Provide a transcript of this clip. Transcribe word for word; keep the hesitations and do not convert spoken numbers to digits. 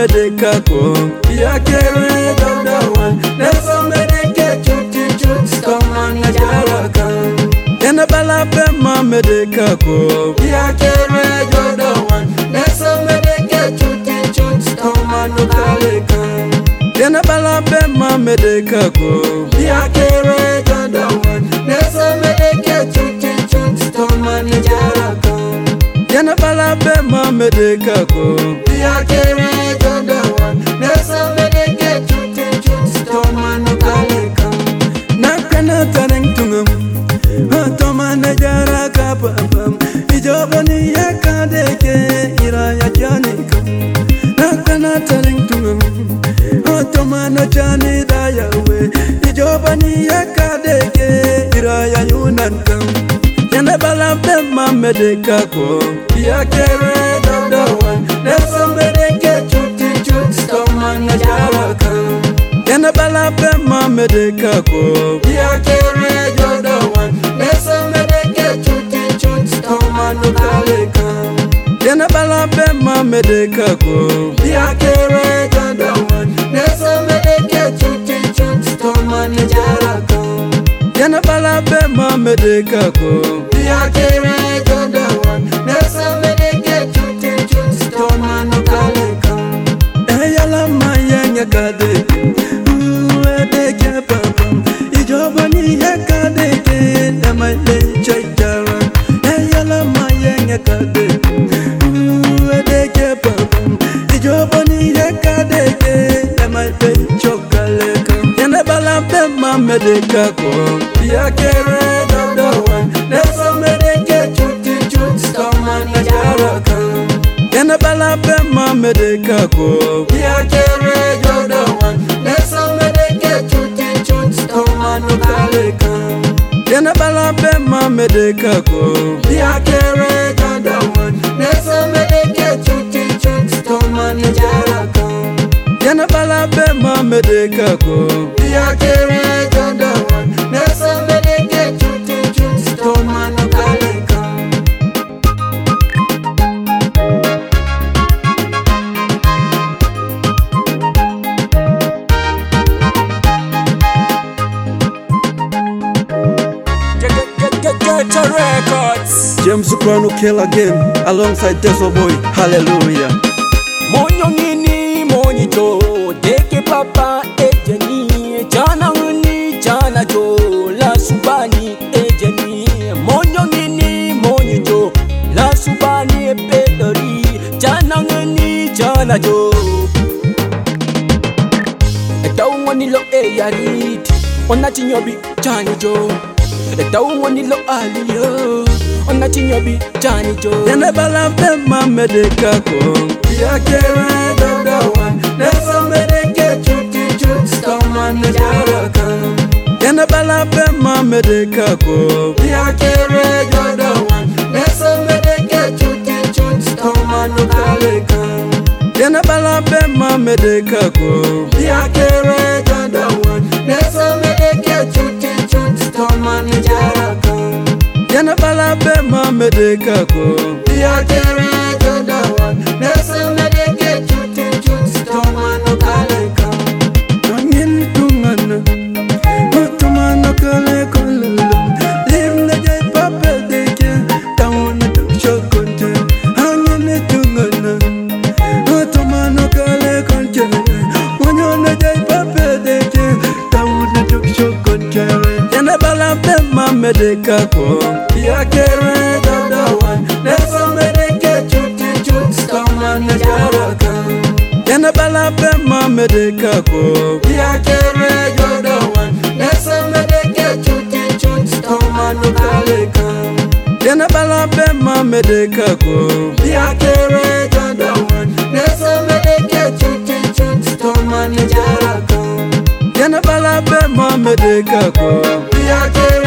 medeka ko ya kere da wan na so medeke chuti chuti stoma na jaraka yana bala pe ma medeka ko ya kere da wan na so medeke chuti chuti stoma no kaleka yana bala pe ma medeka ko ya kere da wan na so medeke chuti chuti stoma na jaraka yana bala pe ma medeka ko ya kere da wan na so medeke chuti chuti stoma no kaleka nakana taneng tungam toma na jaraka pam ijobani yakadeke iraya janika nakana taneng tungam toma na jani dayawe ijobani yakadeke iraya yunanka yana bala pe ma medeka ko ya kere da wan na so medeke chuti chuti stoma na jaraka yana bala pe ma medeka ko ya kere da wan na so medeke chuti chuti stoma no kaleka yana bala pe ma medeka ko ya kere da wan na so medeke chuti chuti stoma na jaraka yana bala pe ma medeka ko ya kere da wan na so medeke chuti chuti stoma no kaleka ayala mayanya kade uedeke pam ijobani yakadeke damale chayara ayala mayanya kade uedeke pam ijobani yakadeke damale chokaleka yana bala pe ma medeka ko ya kere da wan na so medeke chuti chuti stoma na jaraka yana bala pe ma medeka ko ya kere da wan na so medeke chuti chuti stoma no kaleka yana bala pe ma medeka ko ya kere da wan na so medeke chuti chuti stoma na jaraka yana bala pe ma medeka ko ya kere da wan na so medeke chuti chuti stoma no kaleka Records. James Soprano kill again alongside Teso Boy. Hallelujah. Monyo ngini monito deke papa ejeni jana ngini jana jo la subani ejeni monyo ngini monito la subani epedori jana ngini jana jo etau ngoni lo eyariti ona chinyobi jani jo etau ngoni lo aliyo ona chinyobi jani jo yana bala pe ma medeka ko ya kere da wan na so medeke chuti chuti stoma na jaraka yana bala pe ma medeka ko ya kere da wan na so medeke chuti chuti stoma no kaleka yana bala pe ma medeka ko ya kere da wan na so medeke chuti chuti stoma na jaraka yana bala pe ma medeka ko ya kere da wan na so medeke chuti chuti stoma no kaleka nangin tungana mutuma no kaleka lulu lim na jay papa deke taun na chokonte hangin tungana mutuma no kaleka monyo na jay papa deke taun na chokonte yana bala pe ma medeka ko ya kere da wan na so medeke chuti chuti stoma na jaraka yana bala pe ma medeka ko ya kere da wan na so medeke chuti chuti stoma no kaleka yana bala pe ma medeka ko ya kere da wan na so medeke chuti chuti stoma na jaraka yana bala pe ma medeka ko ya kere